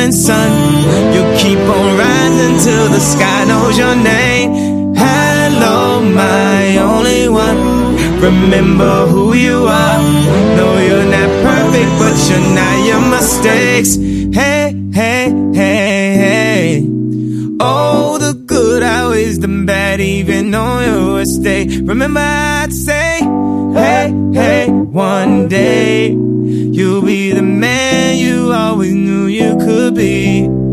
morning sun. You keep on rising till the sky knows your name. Hello, my only one. Remember who you are. No, you're not perfect, but you're not your mistakes. Hey, hey, hey, hey. Oh, the good outweighs the bad, even on your worst day. Remember I'd say, hey, hey, one day you'll be the man you always knew you could be.